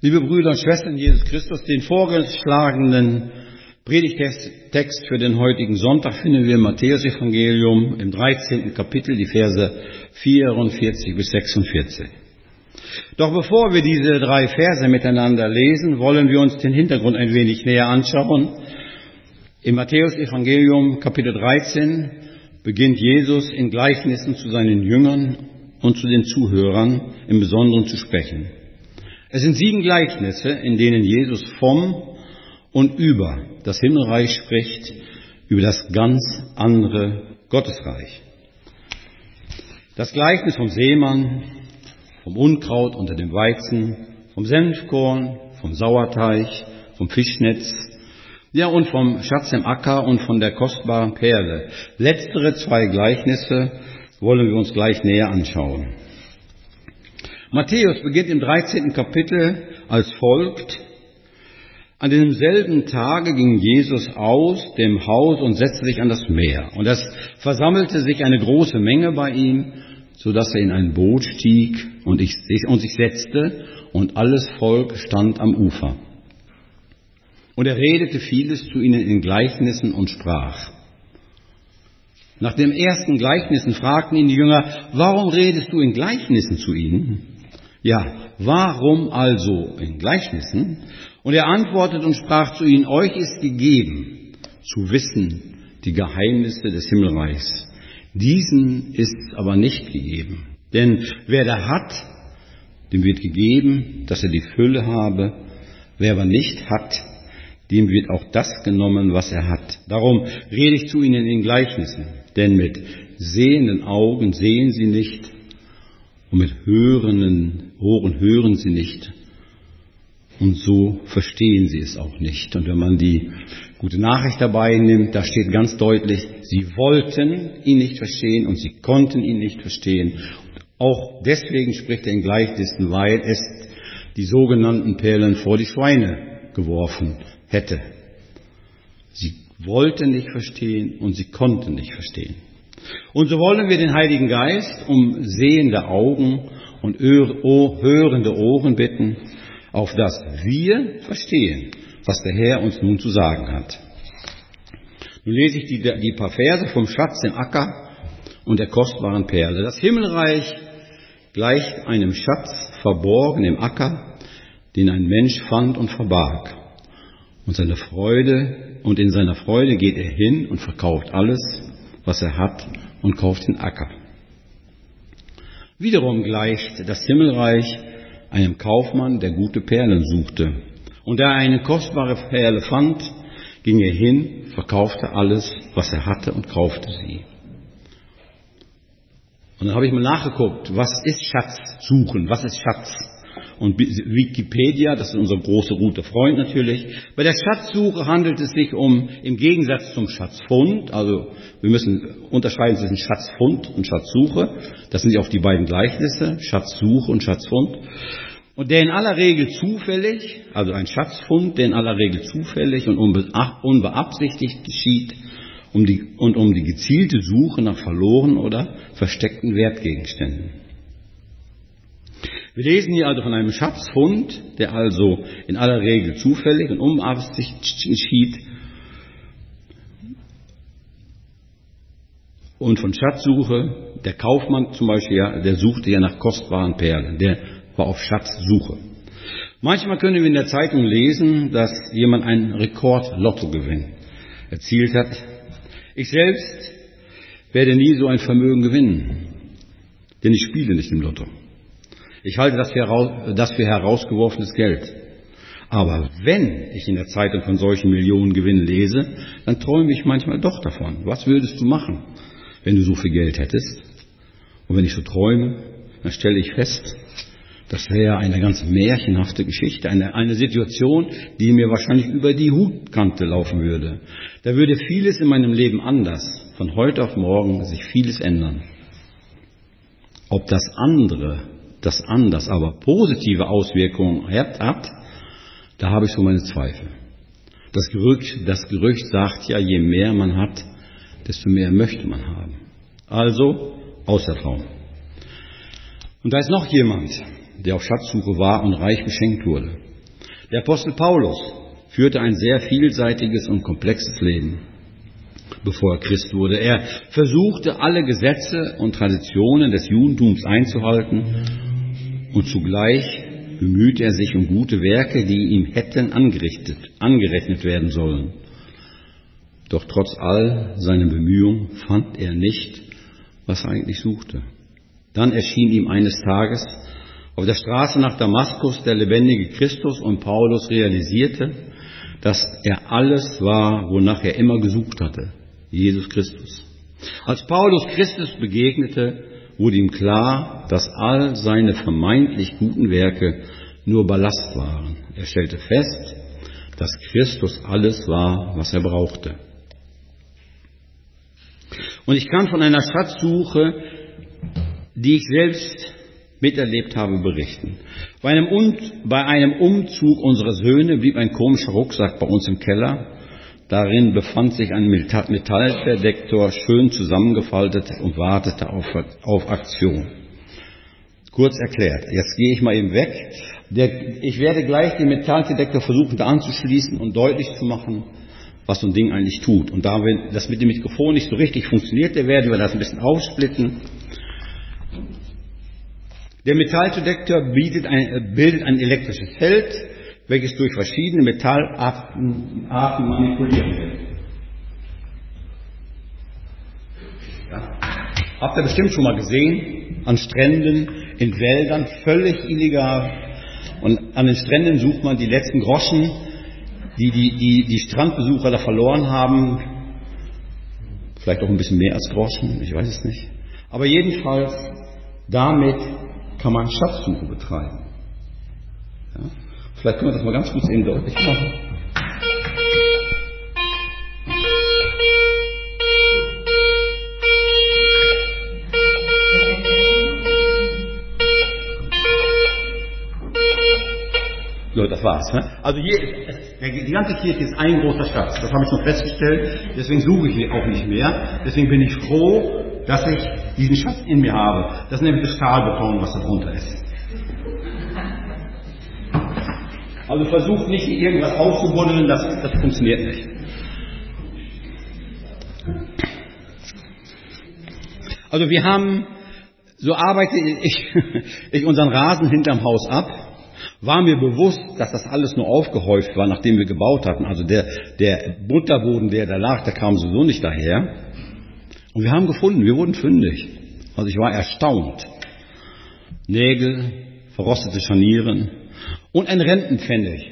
Liebe Brüder und Schwestern in Jesus Christus, den vorgeschlagenen Predigtext für den heutigen Sonntag finden wir im Matthäus-Evangelium im 13. Kapitel, die Verse 44 bis 46. Doch bevor wir diese 3 Verse miteinander lesen, wollen wir uns den Hintergrund ein wenig näher anschauen. Im Matthäus-Evangelium Kapitel 13 beginnt Jesus in Gleichnissen zu seinen Jüngern und zu den Zuhörern im Besonderen zu sprechen. Es sind 7 Gleichnisse, in denen Jesus vom und über das Himmelreich spricht, über das ganz andere Gottesreich. Das Gleichnis vom Seemann, vom Unkraut unter dem Weizen, vom Senfkorn, vom Sauerteig, vom Fischnetz, ja und vom Schatz im Acker und von der kostbaren Perle. Letztere 2 Gleichnisse wollen wir uns gleich näher anschauen. Matthäus beginnt im 13. Kapitel als folgt: An demselben Tage ging Jesus aus dem Haus und setzte sich an das Meer. Und es versammelte sich eine große Menge bei ihm, so dass er in ein Boot stieg und sich setzte, und alles Volk stand am Ufer. Und er redete vieles zu ihnen in Gleichnissen und sprach. Nach dem ersten Gleichnissen fragten ihn die Jünger: Warum redest du in Gleichnissen zu ihnen? Ja, warum also in Gleichnissen? Und er antwortete und sprach zu ihnen: Euch ist gegeben, zu wissen die Geheimnisse des Himmelreichs. Diesen ist aber nicht gegeben. Denn wer da hat, dem wird gegeben, dass er die Fülle habe. Wer aber nicht hat, dem wird auch das genommen, was er hat. Darum rede ich zu ihnen in Gleichnissen. Denn mit sehenden Augen sehen sie nicht, und mit hörenden Ohren hören sie nicht. Und so verstehen sie es auch nicht. Und wenn man die gute Nachricht dabei nimmt, da steht ganz deutlich, sie wollten ihn nicht verstehen und sie konnten ihn nicht verstehen. Und auch deswegen spricht er in Gleichnissen, weil es die sogenannten Perlen vor die Schweine geworfen hätte. Sie wollten nicht verstehen und sie konnten nicht verstehen. Und so wollen wir den Heiligen Geist um sehende Augen und hörende Ohren bitten, auf dass wir verstehen, was der Herr uns nun zu sagen hat. Nun lese ich die paar Verse vom Schatz im Acker und der kostbaren Perle. Das Himmelreich gleicht einem Schatz verborgen im Acker, den ein Mensch fand und verbarg. Und in seiner Freude geht er hin und verkauft alles, was er hat, und kauft den Acker. Wiederum gleicht das Himmelreich einem Kaufmann, der gute Perlen suchte. Und da er eine kostbare Perle fand, ging er hin, verkaufte alles, was er hatte, und kaufte sie. Und dann habe ich mal nachgeguckt, was ist Schatz suchen, was ist Schatz? Und Wikipedia, das ist unser großer guter Freund natürlich, bei der Schatzsuche handelt es sich im Gegensatz zum Schatzfund, also wir müssen unterscheiden zwischen Schatzfund und Schatzsuche, das sind ja auch die beiden Gleichnisse, Schatzsuche und Schatzfund, und der in aller Regel zufällig, also ein Schatzfund, der in aller Regel zufällig und unbeabsichtigt geschieht, um die gezielte Suche nach verlorenen oder versteckten Wertgegenständen. Wir lesen hier also von einem Schatzfund, der also in aller Regel zufällig und unbeabsichtigt geschieht, und von Schatzsuche, der Kaufmann zum Beispiel, der suchte ja nach kostbaren Perlen, der war auf Schatzsuche. Manchmal können wir in der Zeitung lesen, dass jemand einen Rekord-Lottogewinn erzielt hat. Ich selbst werde nie so ein Vermögen gewinnen, denn ich spiele nicht im Lotto. Ich halte das für herausgeworfenes Geld. Aber wenn ich in der Zeitung von solchen Millionengewinnen lese, dann träume ich manchmal doch davon. Was würdest du machen, wenn du so viel Geld hättest? Und wenn ich so träume, dann stelle ich fest, das wäre eine ganz märchenhafte Geschichte, eine Situation, die mir wahrscheinlich über die Hutkante laufen würde. Da würde vieles in meinem Leben anders, von heute auf morgen sich vieles ändern. Ob das anders aber positive Auswirkungen hat, da habe ich so meine Zweifel. Das Gerücht sagt ja, je mehr man hat, desto mehr möchte man haben. Also, Ausertrauen. Und da ist noch jemand, der auf Schatzsuche war und reich beschenkt wurde. Der Apostel Paulus führte ein sehr vielseitiges und komplexes Leben, bevor er Christ wurde. Er versuchte, alle Gesetze und Traditionen des Judentums einzuhalten und zugleich bemühte er sich um gute Werke, die ihm hätten angerechnet werden sollen. Doch trotz all seiner Bemühungen fand er nicht, was er eigentlich suchte. Dann erschien ihm eines Tages auf der Straße nach Damaskus der lebendige Christus und Paulus realisierte, dass er alles war, wonach er immer gesucht hatte, Jesus Christus. Als Paulus Christus begegnete, wurde ihm klar, dass all seine vermeintlich guten Werke nur Ballast waren. Er stellte fest, dass Christus alles war, was er brauchte. Und ich kann von einer Schatzsuche, die ich selbst miterlebt habe, berichten. Bei einem Umzug unserer Söhne blieb ein komischer Rucksack bei uns im Keller. Darin befand sich ein Metalldetektor, schön zusammengefaltet und wartete auf Aktion. Kurz erklärt, jetzt gehe ich mal eben weg. Ich werde gleich den Metalldetektor versuchen da anzuschließen und deutlich zu machen, was so ein Ding eigentlich tut. Und da das mit dem Mikrofon nicht so richtig funktioniert, werden wir das ein bisschen aufsplitten. Der Metalldetektor bildet ein elektrisches Feld, welches durch verschiedene Metallarten manipuliert wird. Ja. Habt ihr bestimmt schon mal gesehen, an Stränden, in Wäldern, völlig illegal. Und an den Stränden sucht man die letzten Groschen, die Strandbesucher da verloren haben. Vielleicht auch ein bisschen mehr als Groschen, ich weiß es nicht. Aber jedenfalls, damit kann man Schatzsuche betreiben. Ja? Vielleicht können wir das mal ganz kurz eben deutlich machen. So, das war's. Ne? Also die ganze Kirche ist ein großer Schatz. Das habe ich schon festgestellt. Deswegen suche ich auch nicht mehr. Deswegen bin ich froh, dass ich diesen Schatz in mir habe. Das ist nämlich das Stahlbeton, was da drunter ist. Also versucht nicht irgendwas auszubuddeln, das funktioniert nicht. Also wir haben, so arbeite ich unseren Rasen hinterm Haus ab, war mir bewusst, dass das alles nur aufgehäuft war, nachdem wir gebaut hatten. Also der Butterboden, der da lag, der kam sowieso nicht daher. Und wir haben gefunden, wir wurden fündig. Also ich war erstaunt. Nägel, verrostete Scharnieren und ein Rentenpfennig.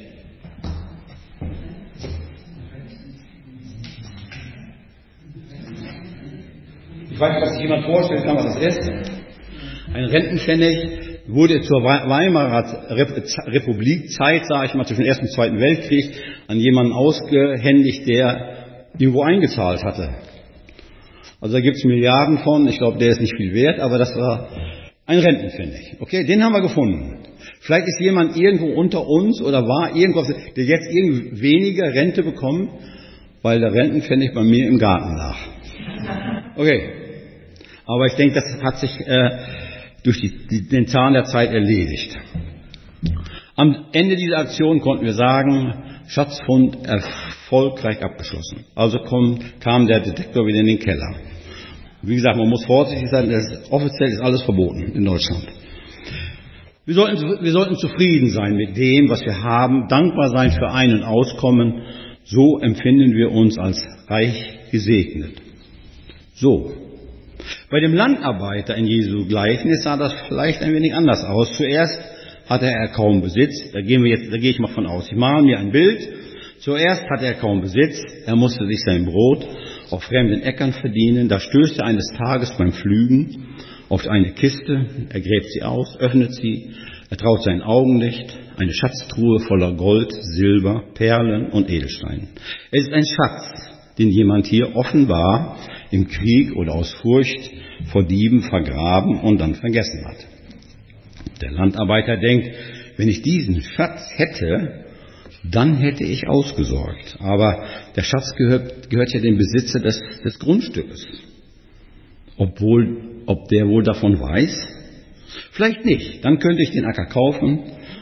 Ich weiß nicht, was sich jemand vorstellen kann, was das ist. Ein Rentenpfennig wurde zur Weimarer Republikzeit, sage ich mal, zwischen dem Ersten und Zweiten Weltkrieg, an jemanden ausgehändigt, der irgendwo eingezahlt hatte. Also da gibt es Milliarden von, ich glaube, der ist nicht viel wert, aber das war ein Rentenpfennig. Okay, den haben wir gefunden. Vielleicht ist jemand irgendwo unter uns oder war irgendwas, der jetzt irgendwie weniger Rente bekommt, weil der Rentenpfennig bei mir im Garten lag. Okay, aber ich denke, das hat sich durch den Zahn der Zeit erledigt. Am Ende dieser Aktion konnten wir sagen, Schatzfund erfolgreich abgeschlossen. Also kam der Detektor wieder in den Keller. Wie gesagt, man muss vorsichtig sein, offiziell ist alles verboten in Deutschland. Wir sollten zufrieden sein mit dem, was wir haben, dankbar sein für Ein- und Auskommen. So empfinden wir uns als reich gesegnet. So. Bei dem Landarbeiter in Jesu Gleichnis sah das vielleicht ein wenig anders aus. Zuerst hatte er kaum Besitz. Da gehe ich mal von aus. Ich male mir ein Bild. Zuerst hatte er kaum Besitz. Er musste sich sein Brot auf fremden Äckern verdienen. Da stößt er eines Tages beim Pflügen auf eine Kiste. Er gräbt sie aus, öffnet sie. Er traut seinen Augen nicht. Eine Schatztruhe voller Gold, Silber, Perlen und Edelsteinen. Es ist ein Schatz, den jemand hier offenbar im Krieg oder aus Furcht vor Dieben vergraben und dann vergessen hat. Der Landarbeiter denkt, wenn ich diesen Schatz hätte, dann hätte ich ausgesorgt. Aber der Schatz gehört ja dem Besitzer des Grundstückes. Ob der wohl davon weiß? Vielleicht nicht. Dann könnte ich den Acker kaufen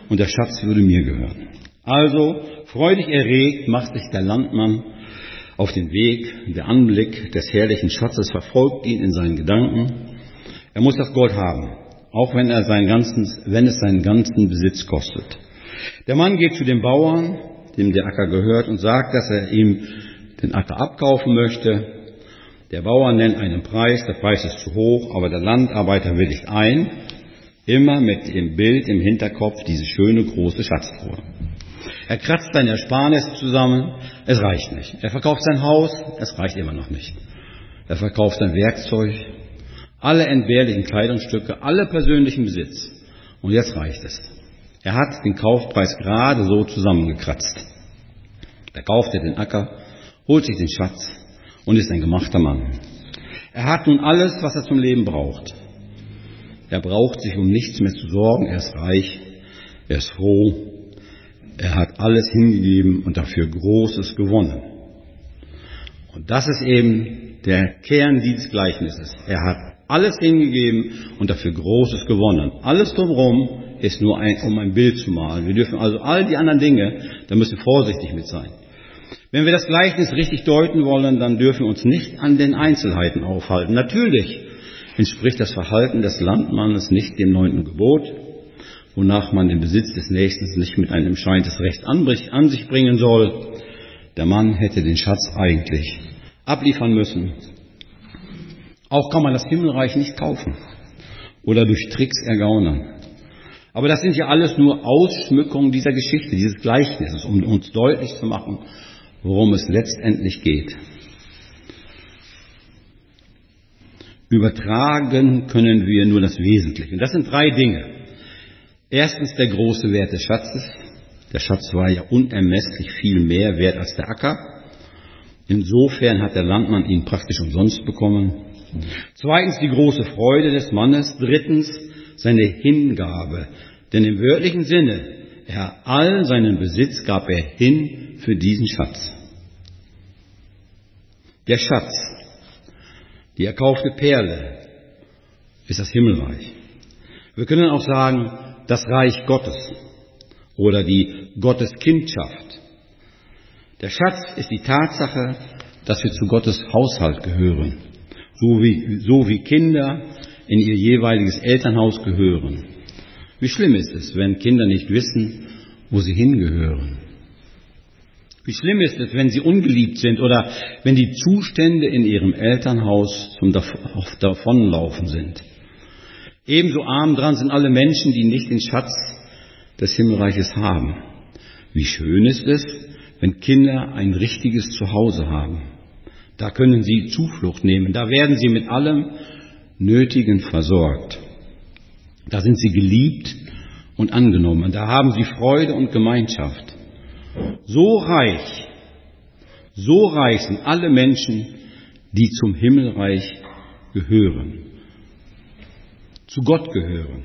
und der Schatz würde mir gehören. Also, freudig erregt, macht sich der Landmann auf den Weg. Der Anblick des herrlichen Schatzes verfolgt ihn in seinen Gedanken. Er muss das Gold haben, auch wenn es seinen ganzen Besitz kostet. Der Mann geht zu dem Bauern, dem der Acker gehört, und sagt, dass er ihm den Acker abkaufen möchte. Der Bauer nennt einen Preis, der Preis ist zu hoch, aber der Landarbeiter willigt ein, immer mit dem Bild im Hinterkopf, diese schöne große Schatztruhe. Er kratzt seine Ersparnisse zusammen, es reicht nicht. Er verkauft sein Haus, es reicht immer noch nicht. Er verkauft sein Werkzeug, alle entbehrlichen Kleidungsstücke, alle persönlichen Besitz. Und jetzt reicht es. Er hat den Kaufpreis gerade so zusammengekratzt. Er kaufte den Acker, holt sich den Schatz und ist ein gemachter Mann. Er hat nun alles, was er zum Leben braucht. Er braucht sich um nichts mehr zu sorgen, er ist reich, er ist froh, er hat alles hingegeben und dafür Großes gewonnen. Und das ist eben der Kern dieses Gleichnisses. Er hat alles hingegeben und dafür Großes gewonnen. Alles drumherum ist nur um ein Bild zu malen. Wir dürfen also all die anderen Dinge, da müssen wir vorsichtig mit sein. Wenn wir das Gleichnis richtig deuten wollen, dann dürfen wir uns nicht an den Einzelheiten aufhalten. Natürlich entspricht das Verhalten des Landmannes nicht dem 9. Gebot, wonach man den Besitz des Nächsten nicht mit einem Schein des Rechts an sich bringen soll. Der Mann hätte den Schatz eigentlich abliefern müssen. Auch kann man das Himmelreich nicht kaufen oder durch Tricks ergaunern. Aber das sind ja alles nur Ausschmückungen dieser Geschichte, dieses Gleichnisses, um uns deutlich zu machen, worum es letztendlich geht. Übertragen können wir nur das Wesentliche. Und das sind 3 Dinge. Erstens der große Wert des Schatzes. Der Schatz war ja unermesslich viel mehr wert als der Acker. Insofern hat der Landmann ihn praktisch umsonst bekommen. Zweitens die große Freude des Mannes. Drittens seine Hingabe. Denn im wörtlichen Sinne, all seinen Besitz gab er hin für diesen Schatz. Der Schatz, die erkaufte Perle, ist das Himmelreich. Wir können auch sagen, das Reich Gottes oder die Gotteskindschaft. Der Schatz ist die Tatsache, dass wir zu Gottes Haushalt gehören, so wie Kinder in ihr jeweiliges Elternhaus gehören. Wie schlimm ist es, wenn Kinder nicht wissen, wo sie hingehören? Wie schlimm ist es, wenn sie ungeliebt sind oder wenn die Zustände in ihrem Elternhaus zum Davonlaufen sind? Ebenso arm dran sind alle Menschen, die nicht den Schatz des Himmelreiches haben. Wie schön ist es, wenn Kinder ein richtiges Zuhause haben. Da können sie Zuflucht nehmen, da werden sie mit allem Nötigen versorgt. Da sind sie geliebt und angenommen, da haben sie Freude und Gemeinschaft. So reich sind alle Menschen, die zum Himmelreich gehören, zu Gott gehören,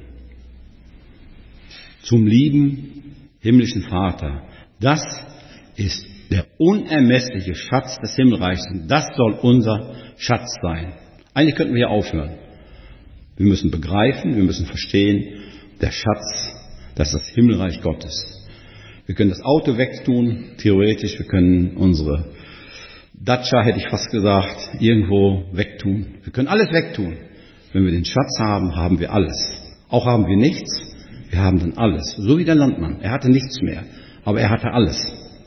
zum lieben himmlischen Vater. Das ist der unermessliche Schatz des Himmelreichs und das soll unser Schatz sein. Eigentlich könnten wir ja aufhören. Wir müssen begreifen, wir müssen verstehen, der Schatz, das ist das Himmelreich Gottes. Wir können das Auto wegtun, theoretisch, wir können unsere Dacia, hätte ich fast gesagt, irgendwo wegtun. Wir können alles wegtun. Wenn wir den Schatz haben, haben wir alles. Auch haben wir nichts, wir haben dann alles. So wie der Landmann, er hatte nichts mehr, aber er hatte alles.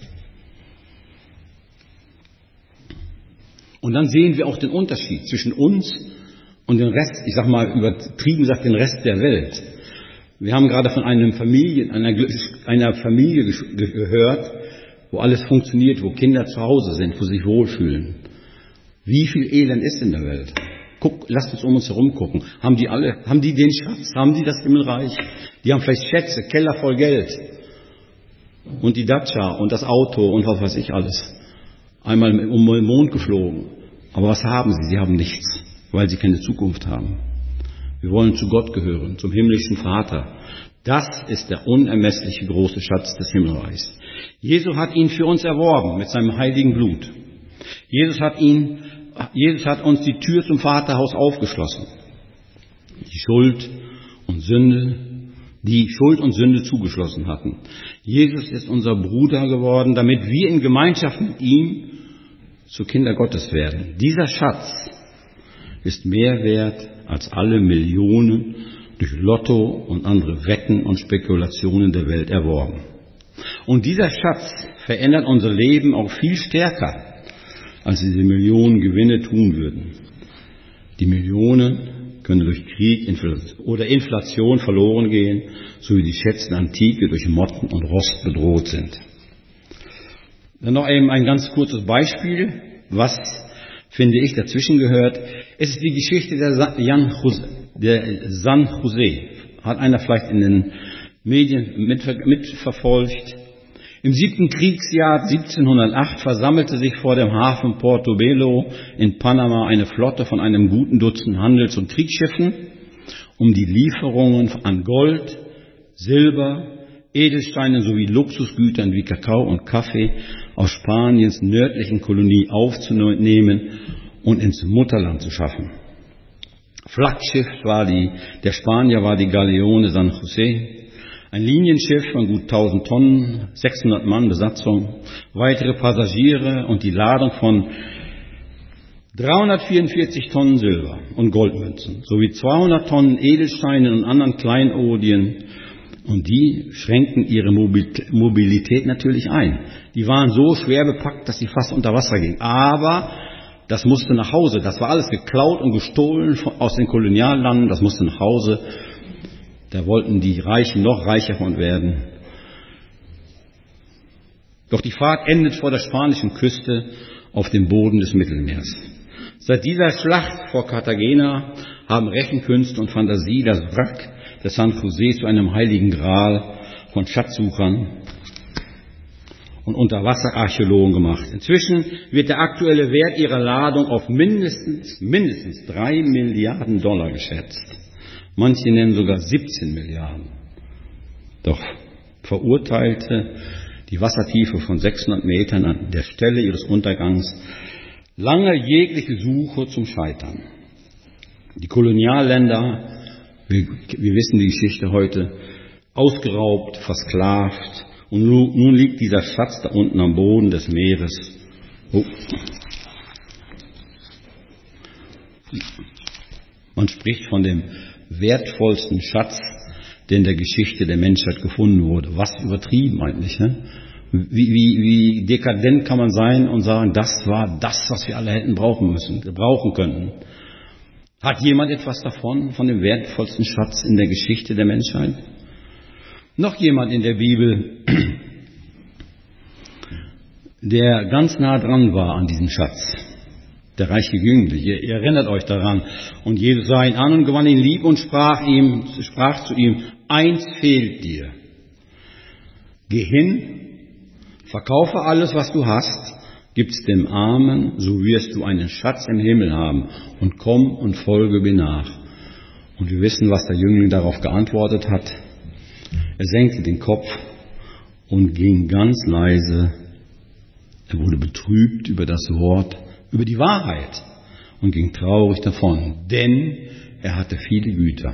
Und dann sehen wir auch den Unterschied zwischen uns und dem Rest, ich sag mal übertrieben gesagt, den Rest der Welt. Wir haben gerade von einer Familie gehört, wo alles funktioniert, wo Kinder zu Hause sind, wo sie sich wohlfühlen. Wie viel Elend ist in der Welt? Lasst uns um uns herum gucken. Haben die den Schatz? Haben die das Himmelreich? Die haben vielleicht Schätze, Keller voll Geld. Und die Dacia und das Auto und was weiß ich alles. Einmal um den Mond geflogen. Aber was haben sie? Sie haben nichts, weil sie keine Zukunft haben. Wir wollen zu Gott gehören, zum himmlischen Vater. Das ist der unermessliche große Schatz des Himmelreichs. Jesus hat ihn für uns erworben mit seinem heiligen Blut. Jesus hat uns die Tür zum Vaterhaus aufgeschlossen. Die Schuld und Sünde die Schuld und Sünde zugeschlossen hatten. Jesus ist unser Bruder geworden, damit wir in Gemeinschaft mit ihm zu Kinder Gottes werden. Dieser Schatz ist mehr wert als alle Millionen durch Lotto und andere Wetten und Spekulationen der Welt erworben. Und dieser Schatz verändert unser Leben auch viel stärker, als diese Millionen Gewinne tun würden. Die Millionen können durch Krieg oder Inflation verloren gehen, so wie die Schätze der Antike durch Motten und Rost bedroht sind. Dann noch eben ein ganz kurzes Beispiel, was, finde ich, dazwischen gehört. Es ist die Geschichte der San José. Hat einer vielleicht in den Medien mitverfolgt. Im 7. Kriegsjahr 1708 versammelte sich vor dem Hafen Portobelo in Panama eine Flotte von einem guten Dutzend Handels- und Kriegsschiffen, um die Lieferungen an Gold, Silber, Edelsteinen sowie Luxusgütern wie Kakao und Kaffee aus Spaniens nördlichen Kolonie aufzunehmen und ins Mutterland zu schaffen. Flaggschiff der Spanier war die Galeone San José, ein Linienschiff von gut 1000 Tonnen, 600 Mann Besatzung, weitere Passagiere und die Ladung von 344 Tonnen Silber und Goldmünzen sowie 200 Tonnen Edelsteine und anderen Kleinodien. Und die schränkten ihre Mobilität natürlich ein. Die waren so schwer bepackt, dass sie fast unter Wasser gingen. Aber das musste nach Hause. Das war alles geklaut und gestohlen aus den Koloniallanden. Das musste nach Hause. Da wollten die Reichen noch reicher von werden. Doch die Fahrt endet vor der spanischen Küste auf dem Boden des Mittelmeers. Seit dieser Schlacht vor Cartagena haben Rechenkünste und Fantasie das Wrack des San José zu einem heiligen Gral von Schatzsuchern und Unterwasserarchäologen gemacht. Inzwischen wird der aktuelle Wert ihrer Ladung auf mindestens 3 Milliarden Dollar geschätzt. Manche nennen sogar 17 Milliarden. Doch verurteilte die Wassertiefe von 600 Metern an der Stelle ihres Untergangs lange jegliche Suche zum Scheitern. Die Kolonialländer, wir wissen die Geschichte heute, ausgeraubt, versklavt, und nun liegt dieser Schatz da unten am Boden des Meeres. Oh. Man spricht von dem wertvollsten Schatz, der in der Geschichte der Menschheit gefunden wurde. Was übertrieben eigentlich, ne? Wie dekadent kann man sein und sagen, das war das, was wir alle hätten brauchen könnten. Hat jemand etwas davon, von dem wertvollsten Schatz in der Geschichte der Menschheit? Noch jemand in der Bibel, der ganz nah dran war an diesem Schatz. Der reiche Jüngling, ihr erinnert euch daran. Und Jesus sah ihn an und gewann ihn lieb und sprach zu ihm, eins fehlt dir. Geh hin, verkaufe alles, was du hast, gib's dem Armen, so wirst du einen Schatz im Himmel haben, und komm und folge mir nach. Und wir wissen, was der Jüngling darauf geantwortet hat. Er senkte den Kopf und ging ganz leise. Er wurde betrübt über das Wort, über die Wahrheit und ging traurig davon, denn er hatte viele Güter.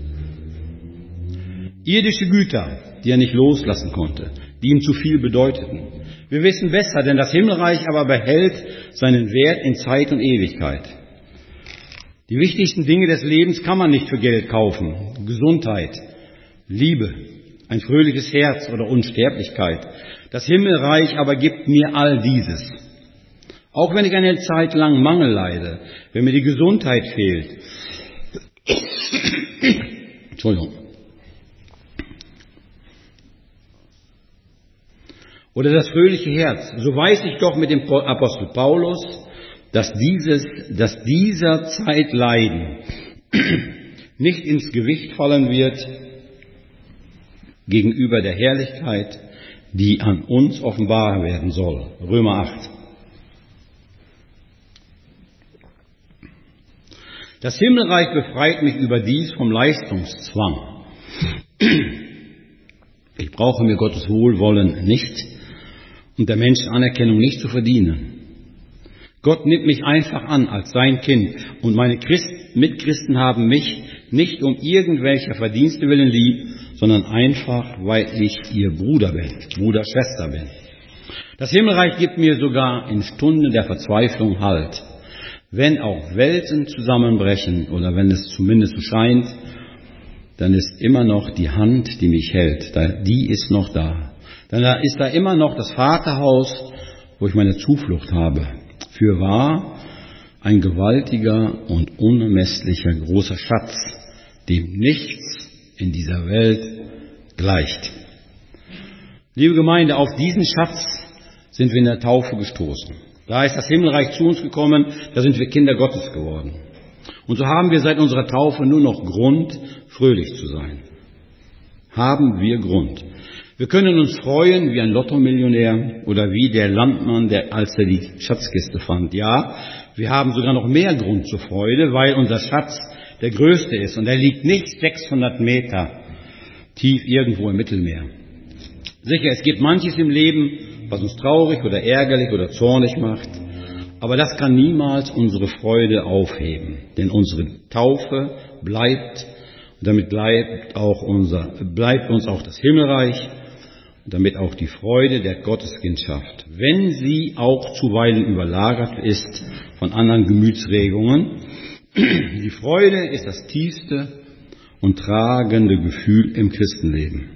Irdische Güter, die er nicht loslassen konnte, die ihm zu viel bedeuteten. Wir wissen besser, denn das Himmelreich aber behält seinen Wert in Zeit und Ewigkeit. Die wichtigsten Dinge des Lebens kann man nicht für Geld kaufen. Gesundheit, Liebe, ein fröhliches Herz oder Unsterblichkeit. Das Himmelreich aber gibt mir all dieses. Auch wenn ich eine Zeit lang Mangel leide, wenn mir die Gesundheit fehlt. Entschuldigung. Oder das fröhliche Herz. So weiß ich doch mit dem Apostel Paulus, dass dieser Zeit Leiden nicht ins Gewicht fallen wird gegenüber der Herrlichkeit, die an uns offenbar werden soll. Römer 8. Das Himmelreich befreit mich überdies vom Leistungszwang. Ich brauche mir Gottes Wohlwollen nicht und der Menschen Anerkennung nicht zu verdienen. Gott nimmt mich einfach an als sein Kind und meine Mitchristen haben mich nicht um irgendwelcher Verdienste willen lieb, sondern einfach, weil ich ihr Bruder bin, Bruder, Schwester bin. Das Himmelreich gibt mir sogar in Stunden der Verzweiflung Halt. Wenn auch Welten zusammenbrechen oder wenn es zumindest so scheint, dann ist immer noch die Hand, die mich hält, die ist noch da. Dann ist da immer noch das Vaterhaus, wo ich meine Zuflucht habe. Fürwahr, ein gewaltiger und unermesslicher großer Schatz, dem nichts in dieser Welt gleicht. Liebe Gemeinde, auf diesen Schatz sind wir in der Taufe gestoßen. Da ist das Himmelreich zu uns gekommen, da sind wir Kinder Gottes geworden. Und so haben wir seit unserer Taufe nur noch Grund, fröhlich zu sein. Haben wir Grund. Wir können uns freuen wie ein Lottomillionär oder wie der Landmann, als er die Schatzkiste fand. Ja, wir haben sogar noch mehr Grund zur Freude, weil unser Schatz der größte ist und er liegt nicht 600 Meter tief irgendwo im Mittelmeer. Sicher, es gibt manches im Leben, was uns traurig oder ärgerlich oder zornig macht, aber das kann niemals unsere Freude aufheben, denn unsere Taufe bleibt und damit bleibt uns auch das Himmelreich und damit auch die Freude der Gotteskindschaft, wenn sie auch zuweilen überlagert ist von anderen Gemütsregungen. Die Freude ist das tiefste und tragende Gefühl im Christenleben.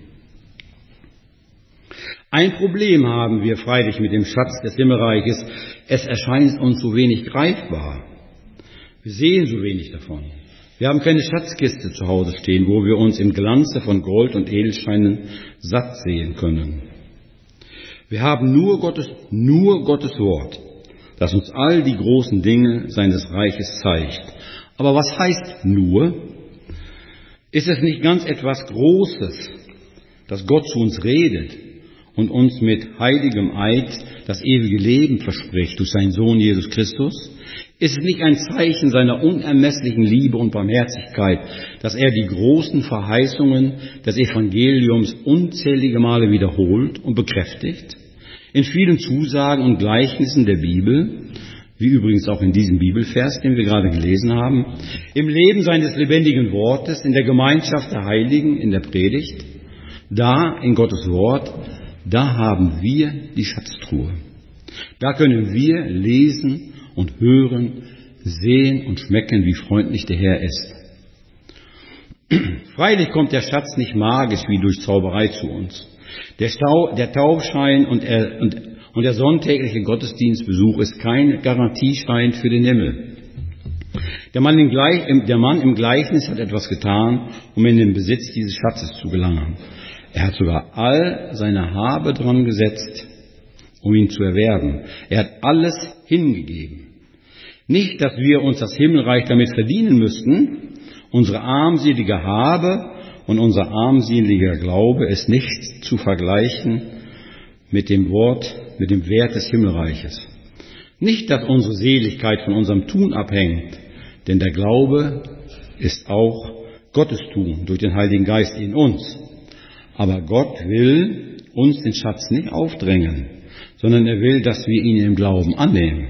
Ein Problem haben wir freilich mit dem Schatz des Himmelreiches. Es erscheint uns so wenig greifbar. Wir sehen so wenig davon. Wir haben keine Schatzkiste zu Hause stehen, wo wir uns im Glanze von Gold und Edelsteinen satt sehen können. Wir haben nur Gottes Wort, das uns all die großen Dinge seines Reiches zeigt. Aber was heißt nur? Ist es nicht ganz etwas Großes, dass Gott zu uns redet und uns mit heiligem Eid das ewige Leben verspricht durch seinen Sohn Jesus Christus? Ist es nicht ein Zeichen seiner unermesslichen Liebe und Barmherzigkeit, dass er die großen Verheißungen des Evangeliums unzählige Male wiederholt und bekräftigt? In vielen Zusagen und Gleichnissen der Bibel, wie übrigens auch in diesem Bibelvers, den wir gerade gelesen haben, im Leben seines lebendigen Wortes, in der Gemeinschaft der Heiligen, in der Predigt, da in Gottes Wort, da haben wir die Schatztruhe. Da können wir lesen und hören, sehen und schmecken, wie freundlich der Herr ist. Freilich kommt der Schatz nicht magisch wie durch Zauberei zu uns. Der Taufschein und der sonntägliche Gottesdienstbesuch ist kein Garantieschein für den Himmel. Der Mann im Gleichnis hat etwas getan, um in den Besitz dieses Schatzes zu gelangen. Er hat sogar all seine Habe dran gesetzt, um ihn zu erwerben. Er hat alles hingegeben. Nicht, dass wir uns das Himmelreich damit verdienen müssten. Unsere armselige Habe und unser armseliger Glaube ist nicht zu vergleichen mit dem Wert des Himmelreiches. Nicht, dass unsere Seligkeit von unserem Tun abhängt, denn der Glaube ist auch Gottes Tun durch den Heiligen Geist in uns. Aber Gott will uns den Schatz nicht aufdrängen, sondern er will, dass wir ihn im Glauben annehmen.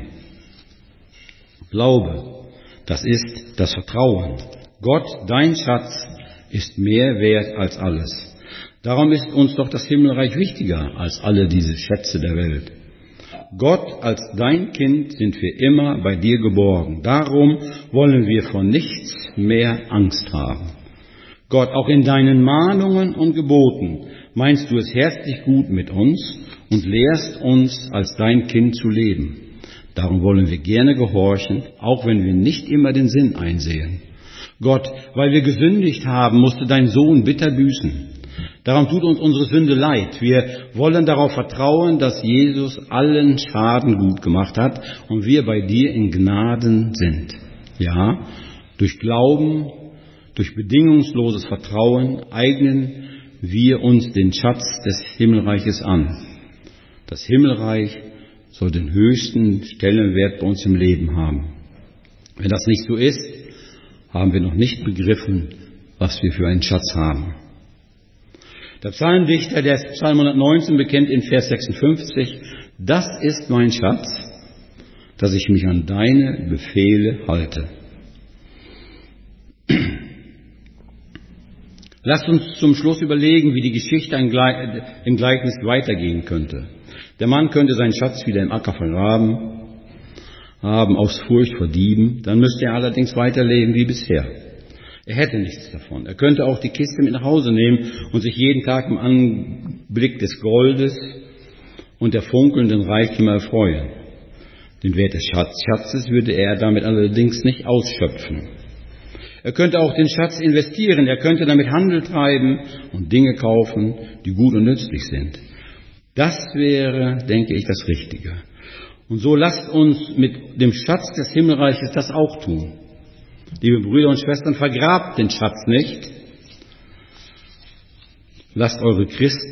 Glaube, das ist das Vertrauen. Gott, dein Schatz, ist mehr wert als alles. Darum ist uns doch das Himmelreich wichtiger als alle diese Schätze der Welt. Gott, als dein Kind sind wir immer bei dir geborgen. Darum wollen wir vor nichts mehr Angst haben. Gott, auch in deinen Mahnungen und Geboten meinst du es herzlich gut mit uns und lehrst uns, als dein Kind zu leben. Darum wollen wir gerne gehorchen, auch wenn wir nicht immer den Sinn einsehen. Gott, weil wir gesündigt haben, musste dein Sohn bitter büßen. Darum tut uns unsere Sünde leid. Wir wollen darauf vertrauen, dass Jesus allen Schaden gut gemacht hat und wir bei dir in Gnaden sind. Ja, durch Glauben, durch bedingungsloses Vertrauen eignen wir uns den Schatz des Himmelreiches an. Das Himmelreich soll den höchsten Stellenwert bei uns im Leben haben. Wenn das nicht so ist, haben wir noch nicht begriffen, was wir für einen Schatz haben. Der Psalmdichter des Psalm 119 bekennt in Vers 56, das ist mein Schatz, dass ich mich an deine Befehle halte. Lasst uns zum Schluss überlegen, wie die Geschichte im Gleichnis weitergehen könnte. Der Mann könnte seinen Schatz wieder im Acker vergraben haben, aus Furcht vor Dieben. Dann müsste er allerdings weiterleben wie bisher. Er hätte nichts davon. Er könnte auch die Kiste mit nach Hause nehmen und sich jeden Tag im Anblick des Goldes und der funkelnden Reichtümer erfreuen. Den Wert des Schatzes würde er damit allerdings nicht ausschöpfen. Er könnte auch den Schatz investieren. Er könnte damit Handel treiben und Dinge kaufen, die gut und nützlich sind. Das wäre, denke ich, das Richtige. Und so lasst uns mit dem Schatz des Himmelreiches das auch tun. Liebe Brüder und Schwestern, vergrabt den Schatz nicht. Lasst euer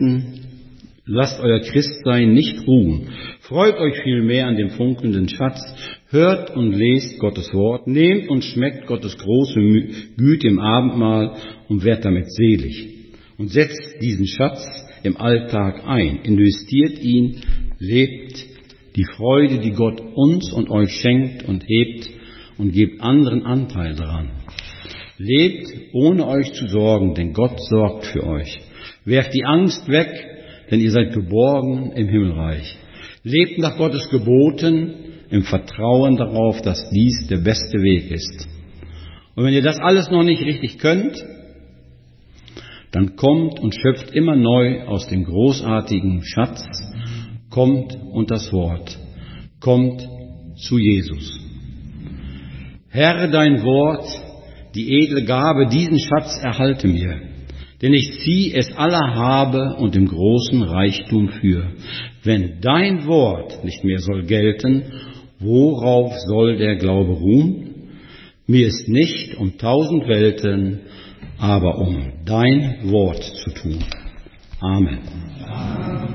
Christsein nicht ruhen. Freut euch vielmehr an dem funkelnden Schatz. Hört und lest Gottes Wort. Nehmt und schmeckt Gottes große Güte im Abendmahl und werdet damit selig. Und setzt diesen Schatz im Alltag ein. Investiert ihn, lebt die Freude, die Gott uns und euch schenkt und hebt, und gebt anderen Anteil daran. Lebt ohne euch zu sorgen, denn Gott sorgt für euch. Werft die Angst weg, denn ihr seid geborgen im Himmelreich. Lebt nach Gottes Geboten im Vertrauen darauf, dass dies der beste Weg ist. Und wenn ihr das alles noch nicht richtig könnt, dann kommt und schöpft immer neu aus dem großartigen Schatz. Kommt und das Wort. Kommt zu Jesus. Herr, dein Wort, die edle Gabe, diesen Schatz erhalte mir, denn ich zieh es aller Habe und im großen Reichtum für. Wenn dein Wort nicht mehr soll gelten, worauf soll der Glaube ruhen? Mir ist nicht um 1000 Welten, aber um dein Wort zu tun. Amen.